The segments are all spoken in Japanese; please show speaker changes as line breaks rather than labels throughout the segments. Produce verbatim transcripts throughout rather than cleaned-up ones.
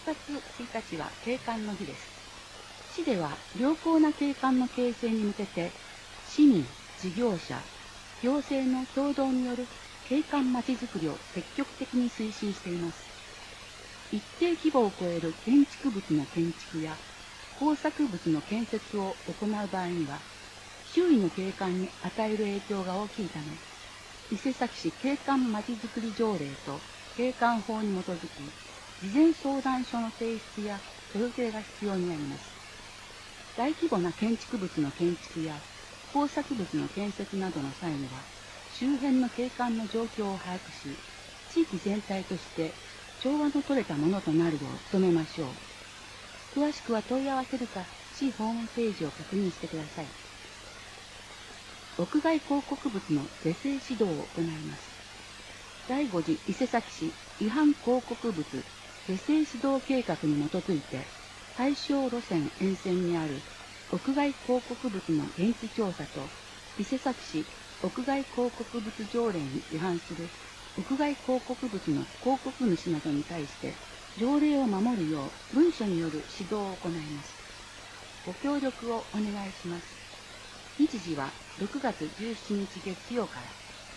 しがつついたちは景観の日です。市では良好な景観の形成に向けて、市民、事業者、行政の共同による景観まちづくりを積極的に推進しています。一定規模を超える建築物の建築や工作物の建設を行う場合には、周囲の景観に与える影響が大きいため、伊勢崎市景観まちづくり条例と景観法に基づき、事前相談書の提出や届けが必要になります。大規模な建築物の建築や工作物の建設などの際には、周辺の景観の状況を把握し、地域全体として調和の取れたものとなるよう努めましょう。詳しくは問い合わせるか、市ホームページを確認してください。屋外広告物の是正指導を行います。だいご次伊勢崎市違反広告物是正指導計画に基づいて、対象路線沿線にある屋外広告物の現地調査と、伊勢崎市屋外広告物条例に違反する屋外広告物の広告主などに対して条例を守るよう文書による指導を行います。ご協力をお願いします。日時はろくがつじゅうしちにち月曜から。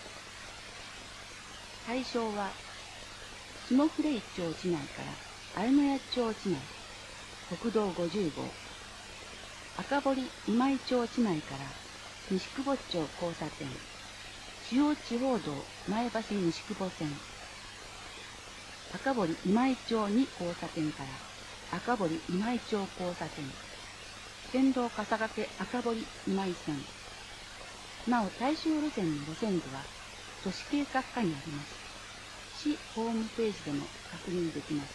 対象は下呉一町地内から有野谷町地内、国道ごじゅうごう、赤堀今井町地内から西久保町交差点、主要地方道前橋西久保線、赤堀今井町に交差点から赤堀今井町交差点、県道笠懸赤堀今井線。なお対象路線の路線図は都市計画課にあります。市ホームページでも確認できます。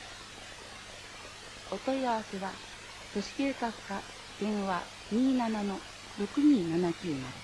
お問い合わせは都市計画課電話 にーななのろくにーななきゅう まで。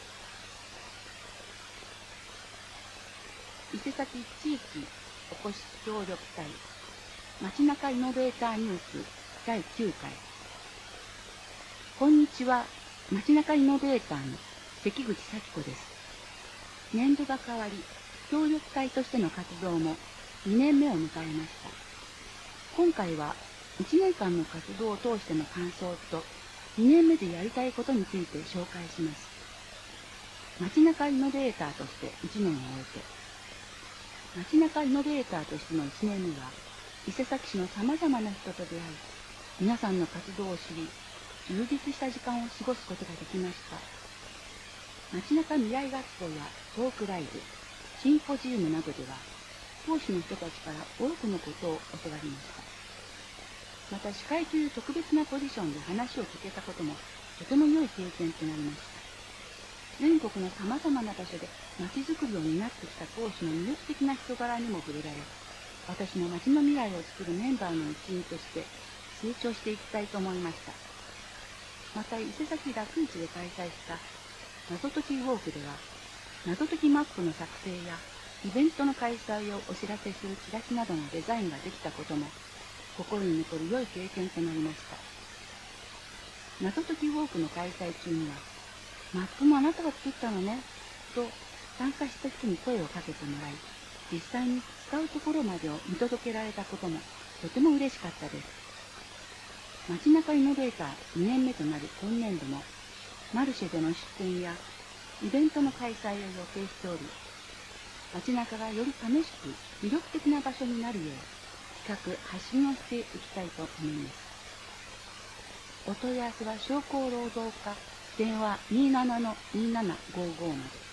伊勢崎地域おこし協力隊街中イノベーターニュースだいきゅうかい。こんにちは、街中イノベーターの関口咲子です。年度が変わり、協力隊としての活動もにねんめを迎えました。今回はいちねんかんの活動を通しての感想とにねんめでやりたいことについて紹介します。街中イノベーターとしていちねんを終えて、街中イノベーターとしてのいちねんめは、伊勢崎市のさまざまな人と出会い、皆さんの活動を知り、充実した時間を過ごすことができました。街中未来学校やトークライブ、シンポジウムなどでは、講師の人たちから多くのことを教わりました。また司会という特別なポジションで話を聞けたこともとても良い経験となりました。全国のさまざまな場所で街づくりを担ってきた講師の魅力的な人柄にも触れられ、私も街の未来を作るメンバーの一員として成長していきたいと思いました。また伊勢崎楽市で開催した謎解きウォークでは、謎解きマップの作成やイベントの開催をお知らせするチラシなどのデザインができたことも心に残る良い経験となりました。謎解きウォークの開催中には、マップもあなたが作ったのね、と参加した人に声をかけてもらい、実際に使うところまでを見届けられたこともとても嬉しかったです。街中イノベーターにねんめとなる今年度も、マルシェでの出店やイベントの開催を予定しており、街中がより楽しく魅力的な場所になるよう、企画・発信をしていきたいと思います。お問い合わせは商工労働課電話 にーななのにーななごーごー まで。